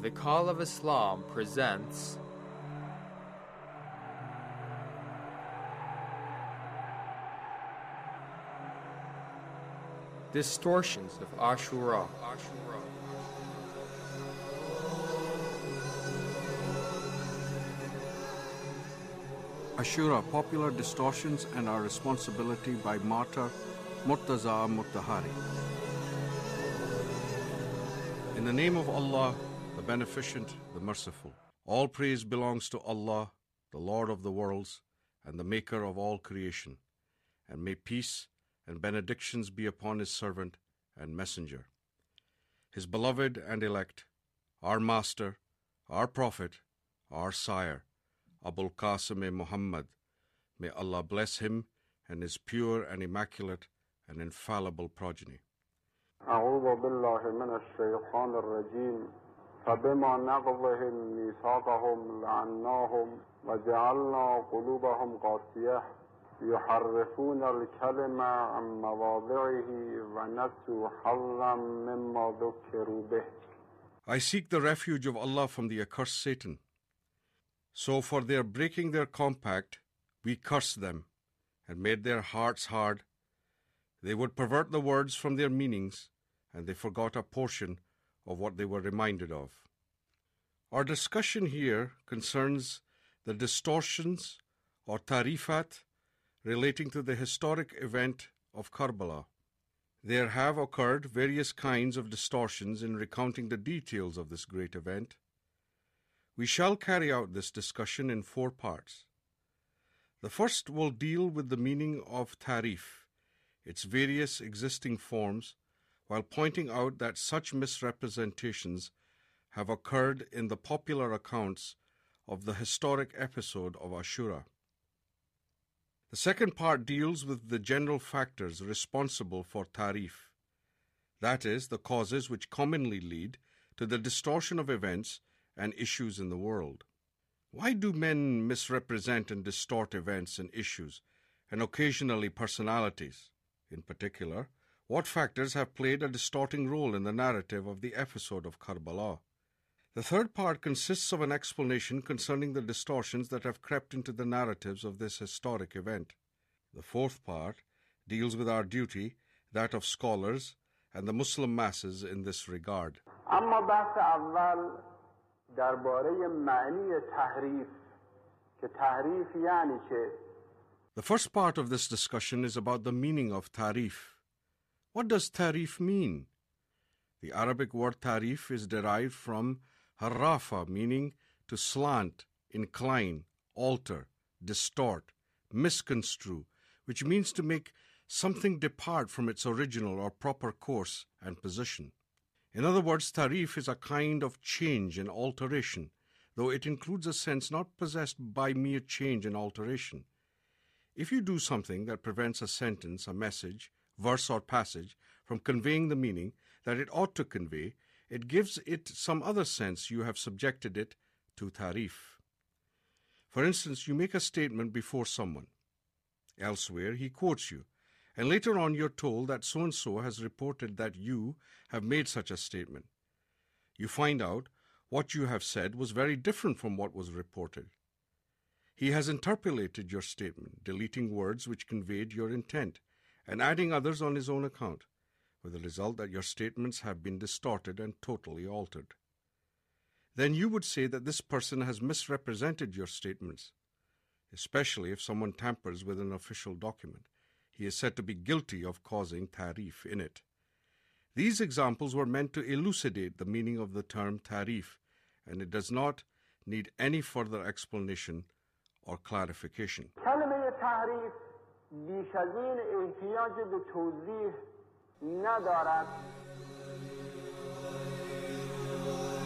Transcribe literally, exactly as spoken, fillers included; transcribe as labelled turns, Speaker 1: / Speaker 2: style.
Speaker 1: The Call of Islam presents Distortions of Ashura.
Speaker 2: Ashura, Popular Distortions and Our Responsibility by martyr Murtaza Mutahari. In the name of Allah, the Beneficent, the Merciful. All praise belongs to Allah, the Lord of the worlds, and the Maker of all creation. And may peace and benedictions be upon His servant and messenger, His beloved and elect, our Master, our Prophet, our Sire, Abul Qasim Muhammad. May Allah bless him and his pure and immaculate and infallible progeny.
Speaker 3: أعوذ بالله من الشيطان الرجيم فبما نقضهم ميثاقهم لعناهم وجعلنا قلوبهم قاسية يحرفون الكلمة عن مواضعه ونسوا حظا مما ذكروا به.
Speaker 2: I seek the refuge of Allah from the accursed Satan. So for their breaking their compact, we cursed them and made their hearts hard. They would pervert the words from their meanings, and they forgot a portion of what they were reminded of. Our discussion here concerns the distortions or tarifat relating to the historic event of Karbala. There have occurred various kinds of distortions in recounting the details of this great event. We shall carry out this discussion in four parts. The first will deal with the meaning of tarif, its various existing forms, while pointing out that such misrepresentations have occurred in the popular accounts of the historic episode of Ashura. The second part deals with the general factors responsible for tarif, that is, the causes which commonly lead to the distortion of events and issues in the world. Why do men misrepresent and distort events and issues, and occasionally personalities? In particular, what factors have played a distorting role in the narrative of the episode of Karbala? The third part consists of an explanation concerning the distortions that have crept into the narratives of this historic event. The fourth part deals with our duty, that of scholars, and the Muslim masses in this regard.
Speaker 3: اما بحث اول درباره معنی تحریف که تحریف یعنی چه؟
Speaker 2: The first part of this discussion is about the meaning of tarif. What does tarif mean? The Arabic word tarif is derived from harrafa, meaning to slant, incline, alter, distort, misconstrue, which means to make something depart from its original or proper course and position. In other words, tarif is a kind of change and alteration, though it includes a sense not possessed by mere change and alteration. If you do something that prevents a sentence, a message, verse or passage from conveying the meaning that it ought to convey, it gives it some other sense. You have subjected it to tarif. For instance, you make a statement before someone. Elsewhere, he quotes you, and later on you're told that so-and-so has reported that you have made such a statement. You find out what you have said was very different from what was reported. He has interpolated your statement, deleting words which conveyed your intent, and adding others on his own account, with the result that your statements have been distorted and totally altered. Then you would say that this person has misrepresented your statements, especially if someone tampers with an official document. He is said to be guilty of causing tarif in it. These examples were meant to elucidate the meaning of the term tarif, and it does not need any further explanation or clarification.
Speaker 3: کلمه تحریف بیش از این احتیاج به توضیح ندارد.